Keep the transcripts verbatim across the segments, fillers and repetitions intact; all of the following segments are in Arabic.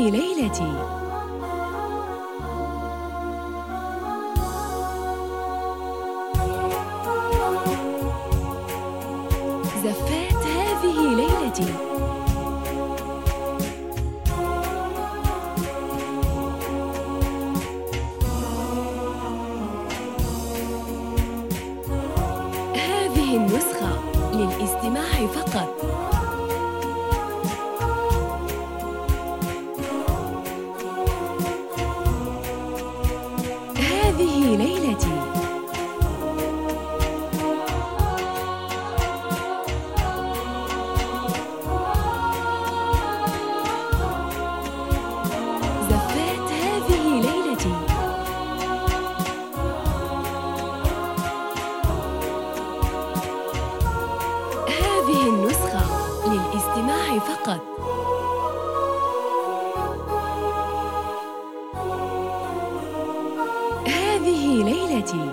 ليلتي. زفات هذه ليلتي. هذه النسخة للاستماع فقط. هذه ليلتي. زفات هذه ليلتي. هذه النسخة للاستماع فقط. هذه ليلتي.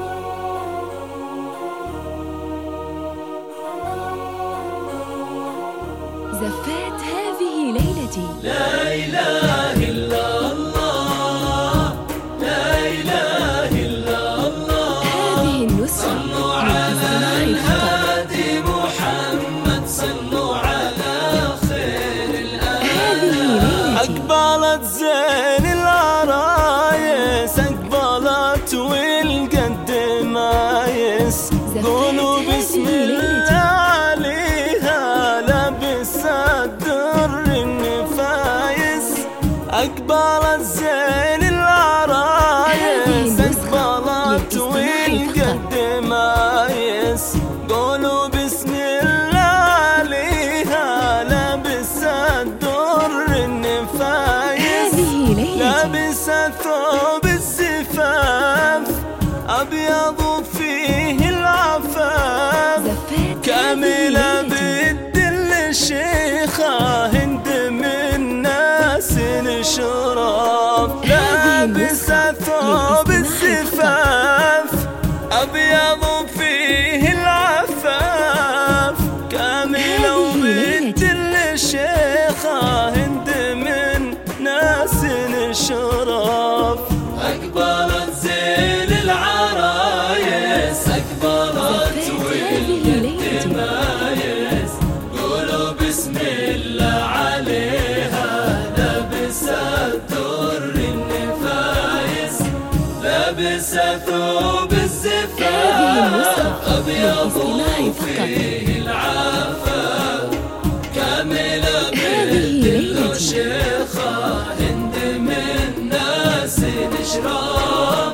زفات هذه ليلتي. لا إله إلا الله، لا إله إلا الله. هذه النسخة صلوا على الهادي محمد، صلوا على خير الأنام. هذه ليلتي. أقبلت زين العرايس، أقبلت والقد مايس، قولوا بسم الله عليها لبس الدر النفايس. أقبلت زين العرايس، أقبلت والقد مايس، قولوا بسم الله عليها لبس الدر النفايس. لابس ثوب الزفاف أبيض فيه العفاف، كاملة بالدل الشيخة هند من ناس الشرف. لابس ثوب الزفاف أبيض فيه العفاف، كاملة بالدل الشيخة هند من ناس الشرف. أقبلت زين العرايس، أقبلت والقد مايس، قولوا بسم الله عليها لبس الدر النفايس. لبس ثوب الزفاف أبيض فيه العفاف، كاملة بالدل الشيخة هند من ناس الإشراف.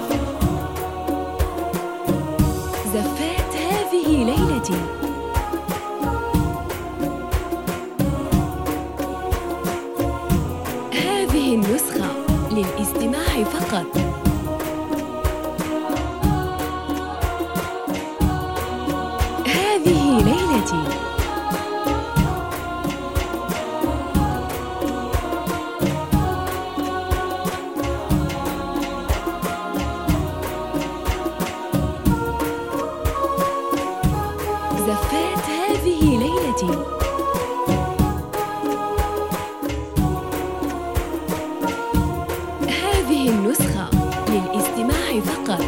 زفات هذه ليلتي. هذه النسخة للاستماع فقط. هذه ليلتي. زفات هذه ليلتي. هذه النسخة للاستماع فقط.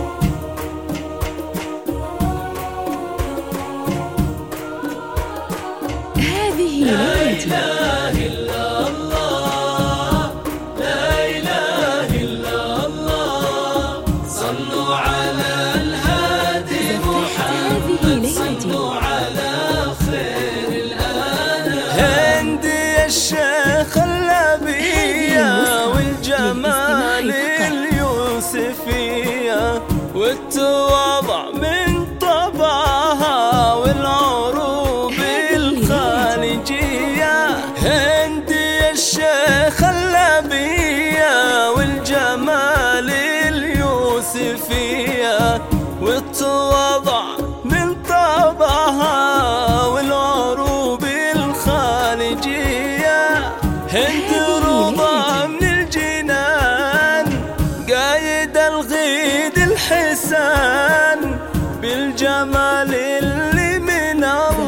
هذه ليلتي. لا إله إلا الله، لا إله إلا الله. صلوا على الهادي محمد، صلوا على خير الأنام. هندي الشيخ اللبية والجمال اليوسفية، والتواضع من طبعها والعروب الخالجية. هندي الشيخ اللبية والجمال اليوسفية، والتواضع من طبعها والعروب الخالجية. هند روضة من الجنان، قايد الغيد الحسان، بالجمال اللي من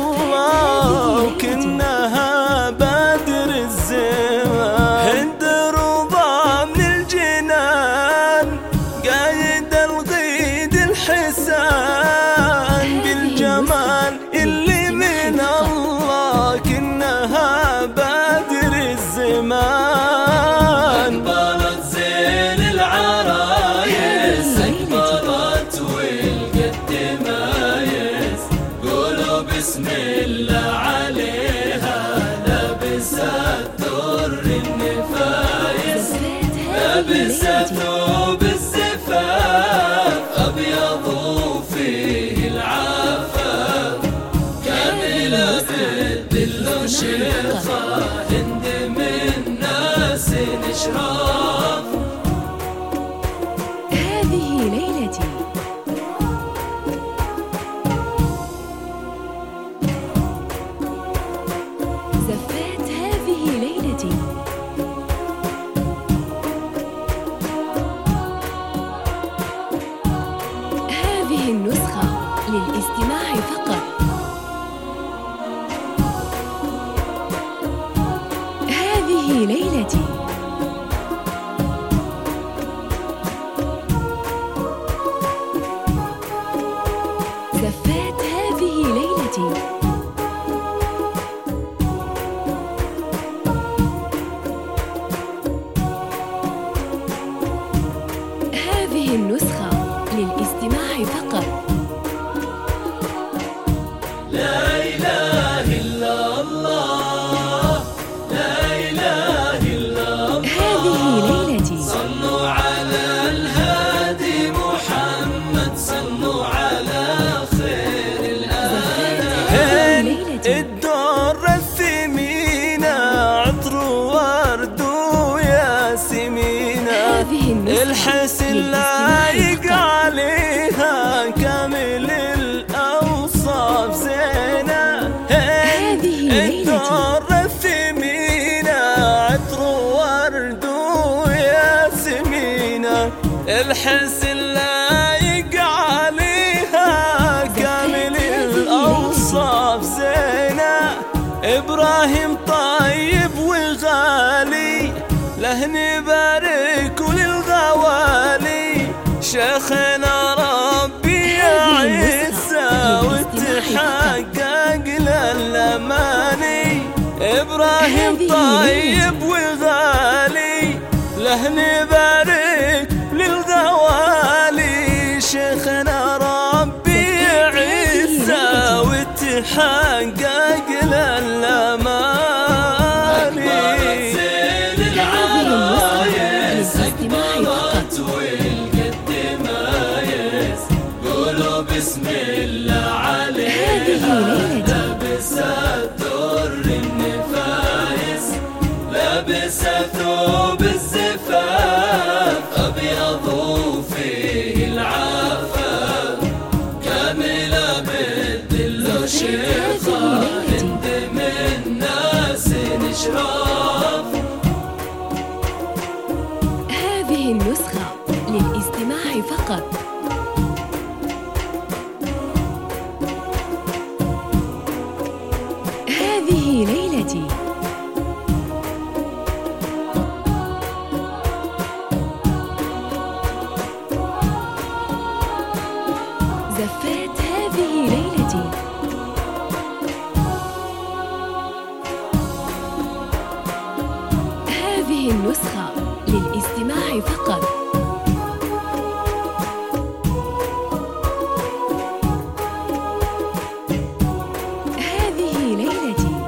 الله، وكنها بدر الزمان. هند للاستماع فقط. هند من ناس الإشراف. هذه ليلتي. زفات هذه ليلتي. هذه النسخة للاستماع فقط. هذه ليلتي. زفات هذه ليلتي. هذه النسخة للاستماع فقط. لا إله إلا الله، لا إله إلا الله. هذه ليلتي. صلوا على الهادي محمد، صلوا على خير الآن. الدور الثمينة عطر ورد وياسمينة، الحسن لايق عليها كامل الأوصاف زينة. الدور الثمينة عطر ورد وياسمينة، الحسن لايق عليها كامل الأوصاف زينة. إبراهيم طيب وغالي له نبارك وللغوالي، شيخنا ربي يعيسى وتحقق للأماني. إبراهيم طيب وغالي له نبارك للغوالي، شيخنا ربي يعيسى وتحقق للأماني. بسم الله عليها لابسة در النفايس، لابسة ثوب الزفاف أبيض وفيه العفاف، كاملة بالدل وشيخة هند من ناس الإشراف. هذه النسخة للاستماع فقط. هذه ليلتي. زفات هذه ليلتي. هذه النسخة للاستماع فقط. هذه ليلتي.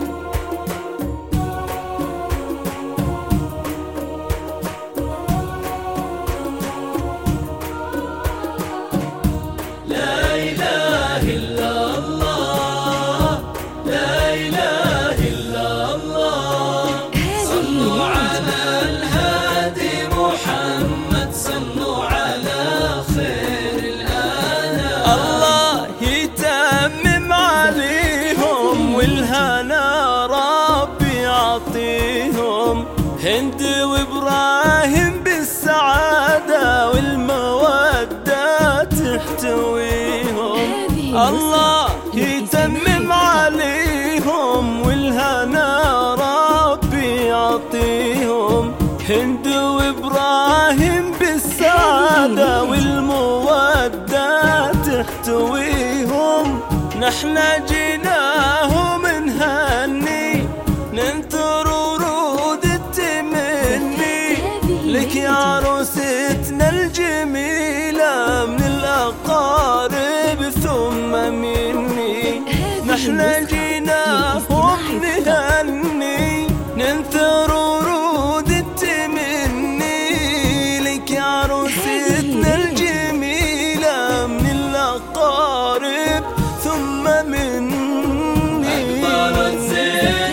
لا إله إلا الله، لا إله إلا الله. صلوا على الهادي محمد، صلوا على خير الآنام. الله يتمم عليهم والهنا ربي يعطيهم، هند وإبراهيم بالسعادة والمودة تحتويهم. الله يتمم عليهم والهنا ربي يعطيهم، هند وإبراهيم بالسعادة والمودة تحتويهم. نحن جيناهم نهني ننثر ورود التمني، لك يا عروستنا الجميلة من الأقارب ثم مني. نحن جيناهم نهني ننثر ورود التمني، لك يا عروستنا الجميلة من الأقارب ثم مني. أكبرت زين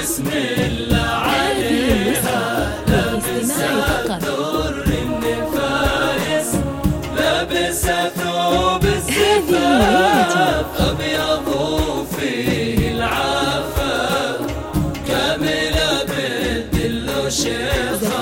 بسم الله عليها لابسة ثور النفايس، لابسة ثوب الزفاف أبيض وفيه العفاف، كاملة بالدل وشيخة